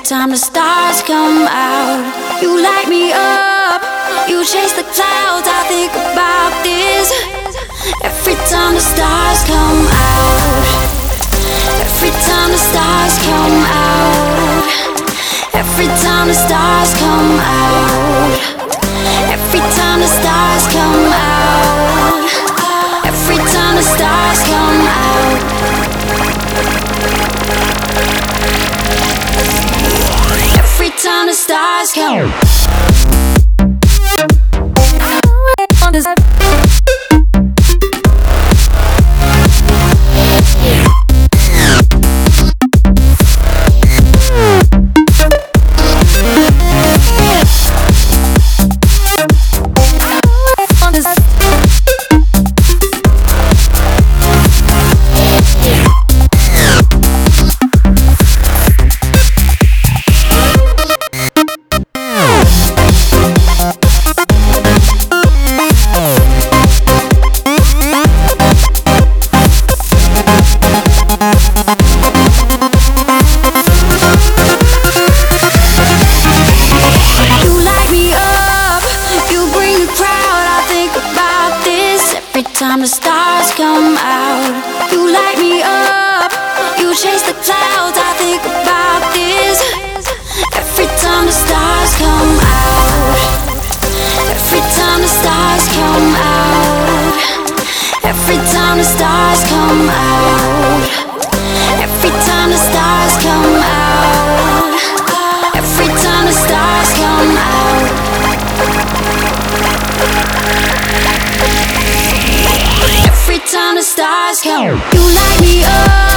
time the stars come out, you light me up. You chase the clouds, I think about this. Every time the stars come out, every time the stars come out, every time the stars come out, every time the stars come out, every time the stars come out. Every time the stars come out. Time the stars come out, you light me up. You chase the clouds, I think about this. Every time the stars come out, every time the stars come out, every time the stars come out, every time the stars come out, every time the stars come out. Every time the stars come, you light me up.